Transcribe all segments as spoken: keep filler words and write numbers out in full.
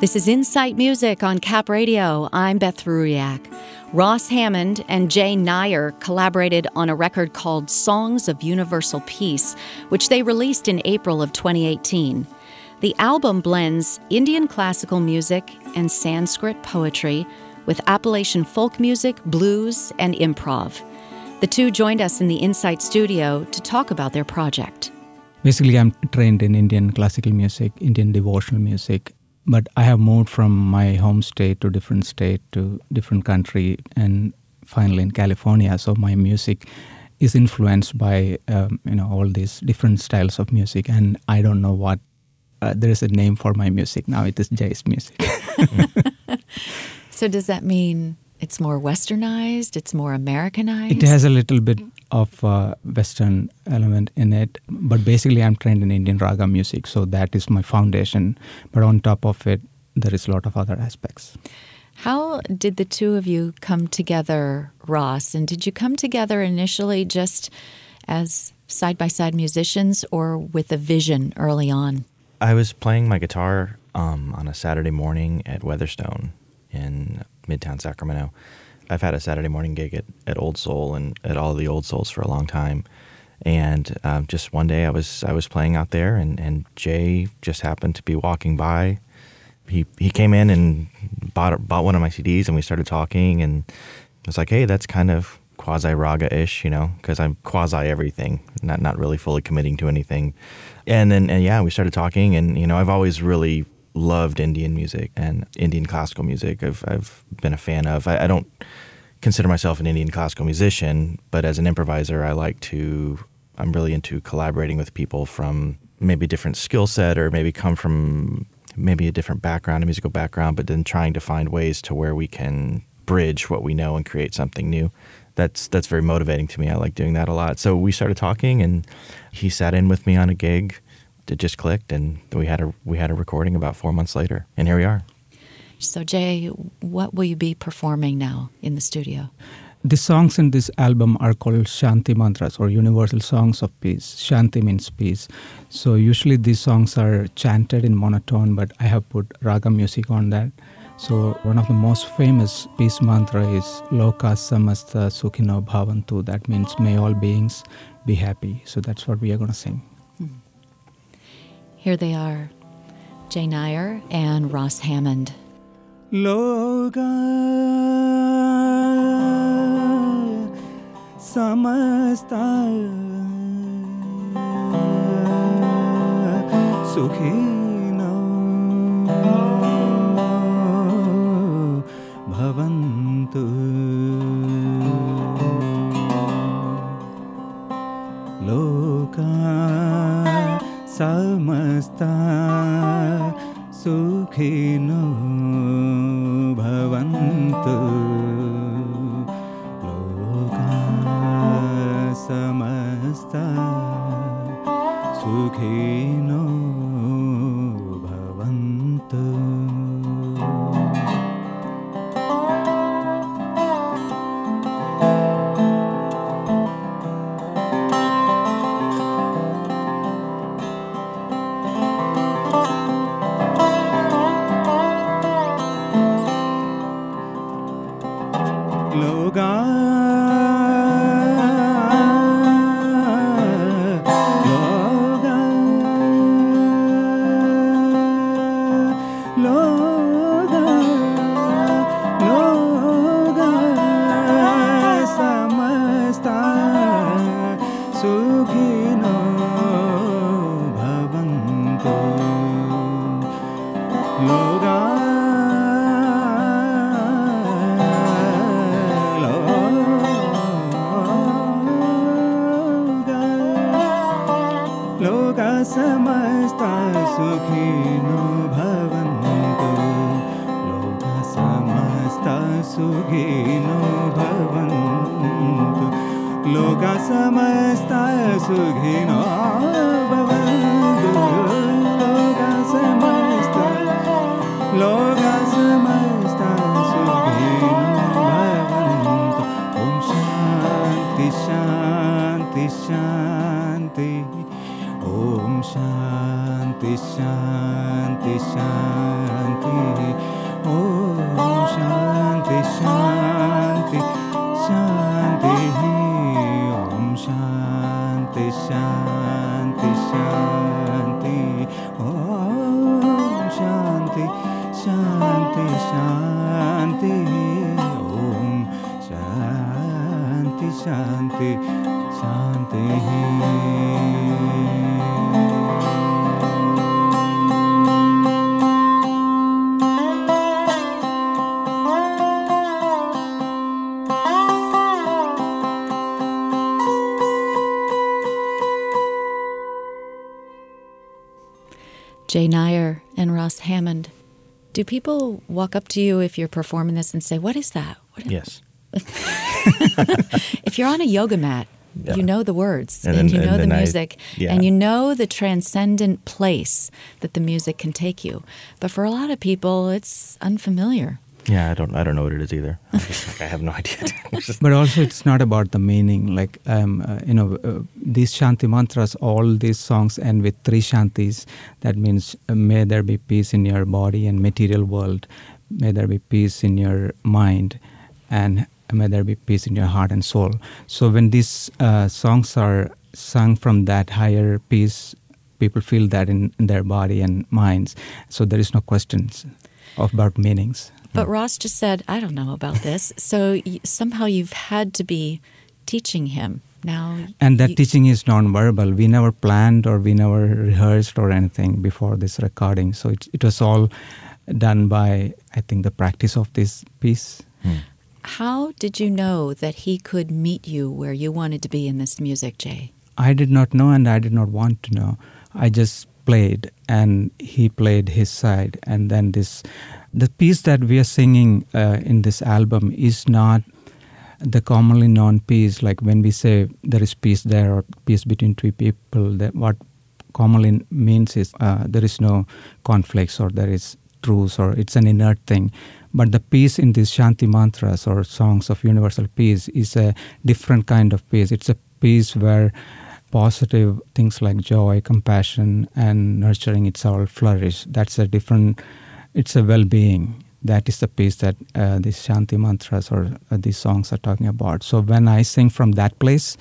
This is Insight Music on Cap Radio. I'm Beth Ruyak. Ross Hammond and Jay Nair collaborated on a record called Songs of Universal Peace, which they released in April of twenty eighteen. The album blends Indian classical music and Sanskrit poetry with Appalachian folk music, blues, and improv. The two joined us in the Insight studio to talk about their project. Basically, I'm trained in Indian classical music, Indian devotional music, but I have moved from my home state to different state to different country and finally in California. So my music is influenced by um, you know all these different styles of music, and I don't know what uh, there is a name for my music now. It is Jay's music. So does that mean it's more westernized? It's more Americanized? It has a little bit of uh, Western element in it, but basically I'm trained in Indian raga music, so that is my foundation. But on top of it, there is a lot of other aspects. How did the two of you come together, Ross? And did you come together initially just as side-by-side musicians or with a vision early on? I was playing my guitar um, on a Saturday morning at Weatherstone in Midtown Sacramento. I've had a Saturday morning gig at, at Old Soul and at all the Old Souls for a long time. And um, just one day I was I was playing out there, and, and Jay just happened to be walking by. He he came in and bought bought one of my C Ds, and we started talking, and I was like, hey, that's kind of quasi-raga-ish, you know, because I'm quasi-everything, not not really fully committing to anything. And then, and yeah, we started talking, and, you know, I've always really loved Indian music and Indian classical music. I've I've been a fan of. I, I don't consider myself an Indian classical musician, but as an improviser, I like to. I'm really into collaborating with people from maybe a different skill set, or maybe come from maybe a different background, a musical background, but then trying to find ways to where we can bridge what we know and create something new. That's that's very motivating to me. I like doing that a lot. So we started talking, and he sat in with me on a gig. It just clicked, and we had a we had a recording about four months later, and here we are. So, Jay, what will you be performing now in the studio? The songs in this album are called Shanti Mantras, or Universal Songs of Peace. Shanti means peace. So usually these songs are chanted in monotone, but I have put raga music on that. So one of the most famous peace mantra is Loka Samasta Sukhino Bhavantu. That means may all beings be happy. So that's what we are going to sing. Here they are, Jay Nair and Ross Hammond. Loka samasta sukhino bhavantu. Loka samasta sukhino bhavantu. Loka samasta sukhino bhavantu. Loka samasta sukhino bhavantu. Loka samasta, loka samasta sukhino bhavantu. Om shanti shanti shanti. Om shanti shanti shanti. Shanti, Om Shanti, Shanti, Shanti. Jay Nair and Ross Hammond. Do people walk up to you if you're performing this and say, what is that? What is Yes. If you're on a yoga mat, Yeah. you know the words and, And you then- know and the then I- music yeah. and you know the transcendent place that the music can take you. But for a lot of people, it's unfamiliar. Yeah, I don't I don't know what it is either. I'm just like, I have no idea. It's just- But also, it's not about the meaning. Like, um, uh, you know, uh, these Shanti mantras, all these songs end with three Shantis. That means, uh, may there be peace in your body and material world. May there be peace in your mind. And may there be peace in your heart and soul. So when these uh, songs are sung from that higher peace, people feel that in, in their body and minds. So there is no questions about meanings. But Ross just said, I don't know about this. So y- somehow you've had to be teaching him. Now, And that you- teaching is non-verbal. We never planned or we never rehearsed or anything before this recording. So it, it was all done by, I think, the practice of this piece. Hmm. How did you know that he could meet you where you wanted to be in this music, Jay? I did not know and I did not want to know. I just played and he played his side. And then this, the piece that we are singing uh, in this album is not the commonly known piece. Like when we say there is peace there or peace between two people, that what commonly means is uh, there is no conflicts or there is truce or it's an inert thing. But the peace in these Shanti mantras or songs of universal peace is a different kind of peace. It's a peace where positive things like joy, compassion, and nurturing itself flourish. That's a different, it's a well-being. That is the peace that uh, these Shanti mantras or uh, these songs are talking about. So when I sing from that place,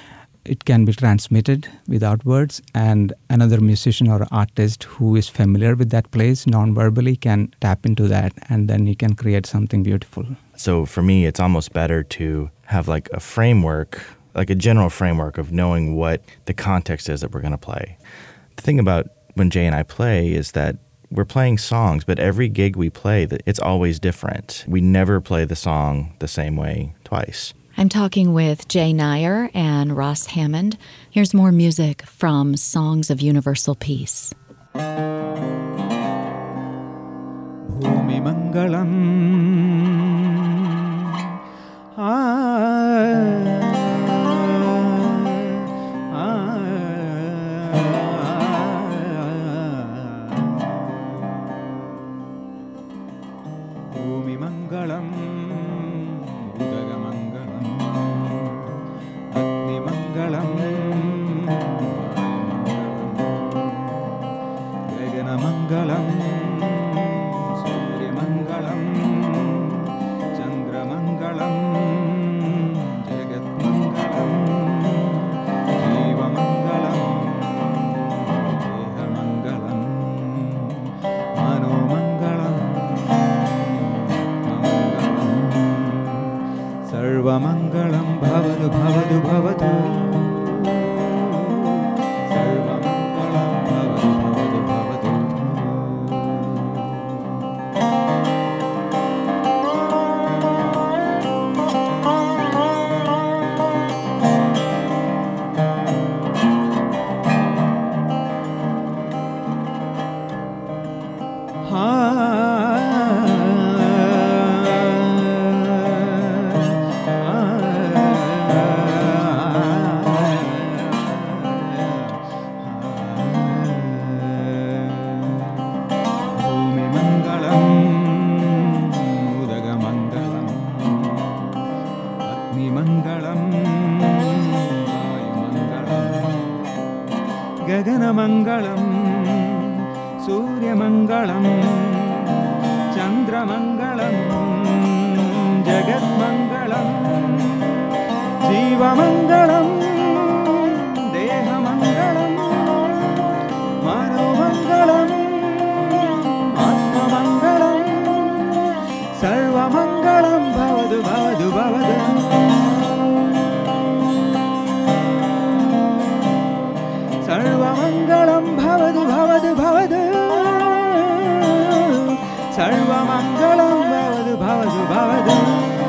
it can be transmitted without words, and another musician or artist who is familiar with that place non-verbally can tap into that, and then you can create something beautiful. So for me, it's almost better to have like a framework, like a general framework of knowing what the context is that we're going to play. The thing about when Jay and I play is that we're playing songs, but every gig we play, it's always different. We never play the song the same way twice. I'm talking with Jay Nair and Ross Hammond. Here's more music from Songs of Universal Peace. Bhumi Mangalam. Bhumi Mangalam. Udaga Mangalam. Agni Mangalam. Gagana Mangalam. Surya Mangalam. Chandra Mangalam. Jagat Mangalam. Jiva Mangalam. Deha Mangalam. Mano Mangalam. Sarva Mangalam Bhavatu Bhavatu Bhavatu. Sarva Mangalam Bhavatu Bhavatu Bhavatu. Bhumi Mangalam. Udaga Mangalam. Agni Mangalam. Vayu Mangalam. Gagana Mangalam. Surya Mangalam. Chandra Mangalam. Jagat Mangalam. Jiva Mangalam. Deha Mangalam. Mano Mangalam. Atma Mangalam. सर्वमङ्गलं भवतु भवतु भवतु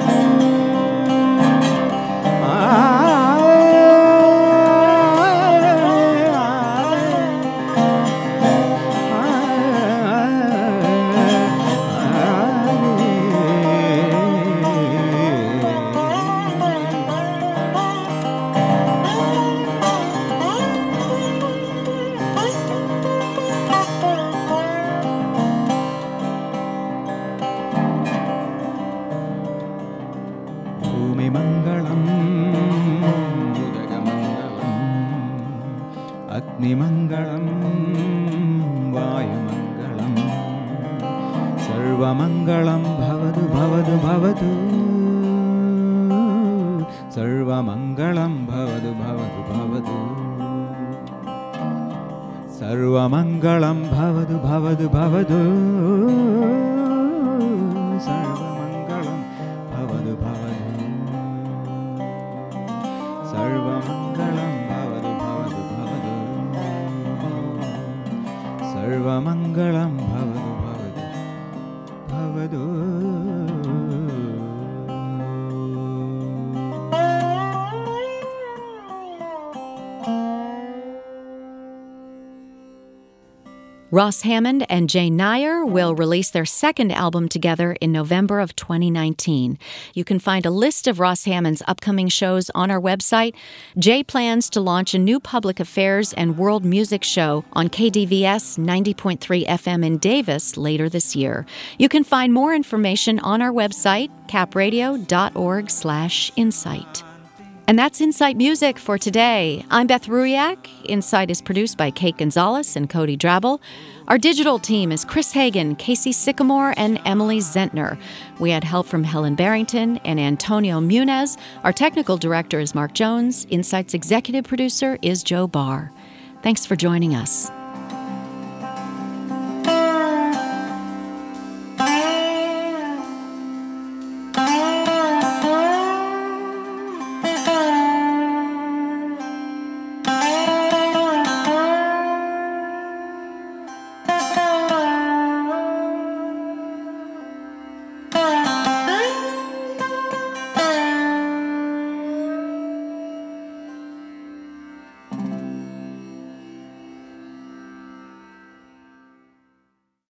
अग्निमङ्गलं वायुमङ्गलं सर्वमङ्गलं भवतु भवतु भवतु सर्वमङ्गलं भवतु भवतु भवतु सर्वमङ्गलं भवतु भवतु भवतु सर्वमङ्गलं भवतु भवतु सर्वमङ्गलं भवतु भवतु भवतु सर्वमङ्गलं भवतु भवतु भवतु Ross Hammond and Jay Nair will release their second album together in November of twenty nineteen. You can find a list of Ross Hammond's upcoming shows on our website. Jay plans to launch a new public affairs and world music show on K D V S ninety point three F M in Davis later this year. You can find more information on our website, capradio.org slash insight. And that's Insight Music for today. I'm Beth Ruiak. Insight is produced by Kate Gonzalez and Cody Drabble. Our digital team is Chris Hagan, Casey Sycamore, and Emily Zentner. We had help from Helen Barrington and Antonio Munez. Our technical director is Mark Jones. Insight's executive producer is Joe Barr. Thanks for joining us.